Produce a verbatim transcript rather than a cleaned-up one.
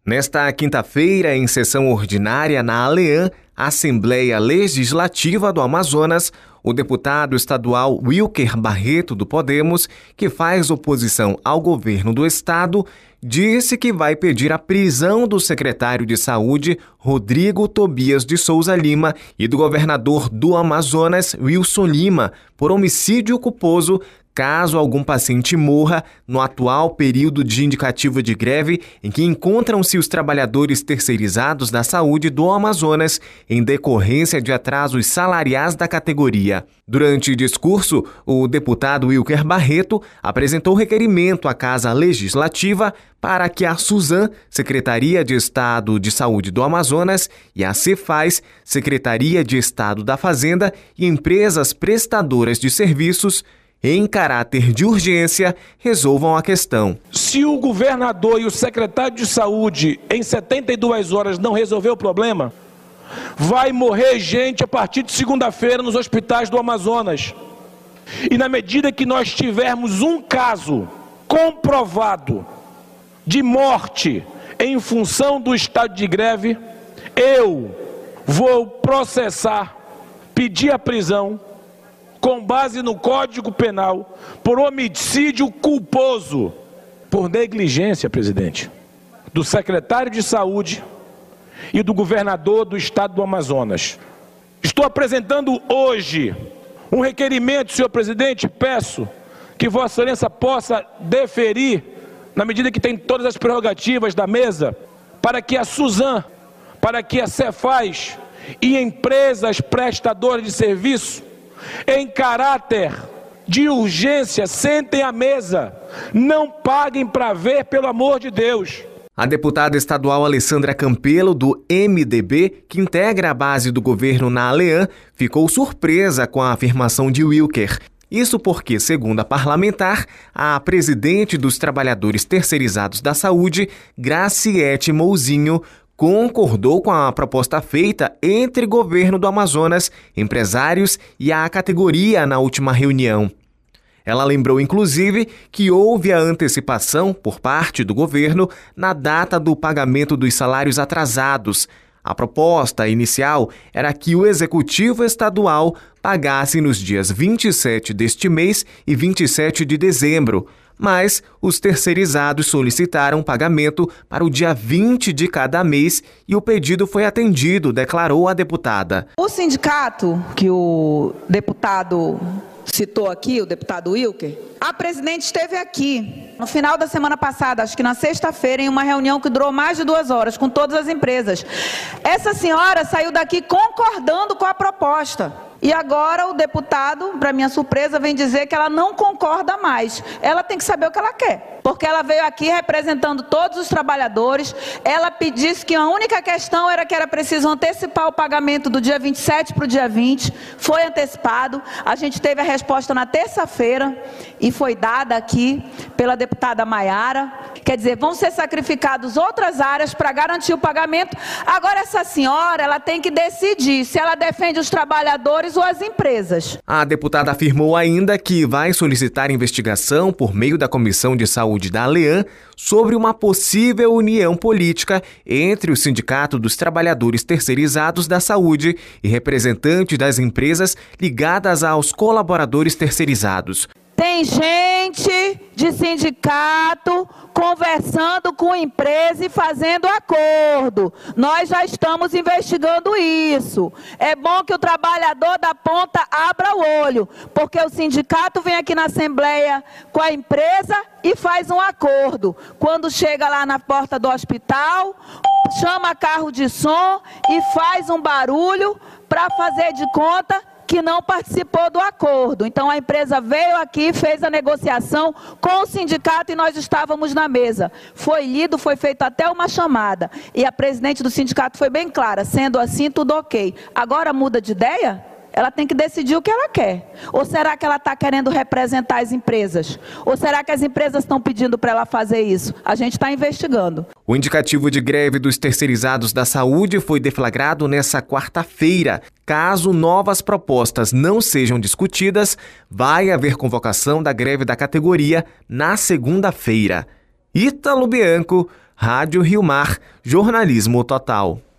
Nesta quinta-feira, em sessão ordinária na ALEAN, Assembleia Legislativa do Amazonas, o deputado estadual Wilker Barreto, do Podemos, que faz oposição ao governo do estado, disse que vai pedir a prisão do secretário de Saúde, Rodrigo Tobias de Souza Lima, e do governador do Amazonas, Wilson Lima, por homicídio culposo, caso algum paciente morra no atual período de indicativo de greve em que encontram-se os trabalhadores terceirizados da saúde do Amazonas em decorrência de atrasos salariais da categoria. Durante discurso, o deputado Wilker Barreto apresentou requerimento à Casa Legislativa para que a SUSAM, Secretaria de Estado de Saúde do Amazonas, e a Cefaz, Secretaria de Estado da Fazenda, e empresas prestadoras de serviços, em caráter de urgência, resolvam a questão. Se o governador e o secretário de saúde, em setenta e duas horas, não resolver o problema, vai morrer gente a partir de segunda-feira nos hospitais do Amazonas. E na medida que nós tivermos um caso comprovado de morte em função do estado de greve, eu vou processar, pedir a prisão, com base no Código Penal, por homicídio culposo, por negligência, presidente, do secretário de Saúde e do governador do estado do Amazonas. Estou apresentando hoje um requerimento, senhor presidente, peço que Vossa Excelência possa deferir, na medida que tem todas as prerrogativas da mesa, para que a SUSAM, para que a Cefaz e empresas prestadoras de serviço, em caráter de urgência, sentem à mesa, não paguem para ver, pelo amor de Deus. A deputada estadual Alessandra Campelo, do M D B, que integra a base do governo na ALEAN, ficou surpresa com a afirmação de Wilker. Isso porque, segundo a parlamentar, a presidente dos trabalhadores terceirizados da saúde, Graciete Mouzinho, concordou com a proposta feita entre governo do Amazonas, empresários e a categoria na última reunião. Ela lembrou, inclusive, que houve a antecipação por parte do governo na data do pagamento dos salários atrasados. A proposta inicial era que o executivo estadual pagasse nos dias vinte e sete deste mês e vinte e sete de dezembro, mas os terceirizados solicitaram pagamento para o dia vinte de cada mês e o pedido foi atendido, declarou a deputada. O sindicato que o deputado citou aqui, o deputado Wilker, a presidente esteve aqui no final da semana passada, acho que na sexta-feira, em uma reunião que durou mais de duas horas com todas as empresas. Essa senhora saiu daqui concordando com a proposta. E agora o deputado, para minha surpresa, vem dizer que ela não concorda mais. Ela tem que saber o que ela quer, porque ela veio aqui representando todos os trabalhadores. Ela disse que a única questão era que era preciso antecipar o pagamento do dia vinte e sete para o dia vinte. Foi antecipado. A gente teve a resposta na terça-feira e foi dada aqui pela deputada Maiara. Quer dizer, vão ser sacrificadas outras áreas para garantir o pagamento. Agora essa senhora, ela tem que decidir se ela defende os trabalhadores ou as empresas. A deputada afirmou ainda que vai solicitar investigação por meio da Comissão de Saúde da ALEAN sobre uma possível união política entre o Sindicato dos Trabalhadores Terceirizados da Saúde e representantes das empresas ligadas aos colaboradores terceirizados. Tem gente de sindicato conversando com empresa e fazendo acordo. Nós já estamos investigando isso. É bom que o trabalhador da ponta abra o olho, porque o sindicato vem aqui na Assembleia com a empresa e faz um acordo. Quando chega lá na porta do hospital, chama carro de som e faz um barulho para fazer de conta que não participou do acordo. Então a empresa veio aqui, fez a negociação com o sindicato e nós estávamos na mesa. Foi lido, foi feita até uma chamada. E a presidente do sindicato foi bem clara, sendo assim tudo ok. Agora muda de ideia? Ela tem que decidir o que ela quer. Ou será que ela está querendo representar as empresas? Ou será que as empresas estão pedindo para ela fazer isso? A gente está investigando. O indicativo de greve dos terceirizados da saúde foi deflagrado nesta quarta-feira. Caso novas propostas não sejam discutidas, vai haver convocação da greve da categoria na segunda-feira. Ítalo Bianco, Rádio Rio Mar, jornalismo total.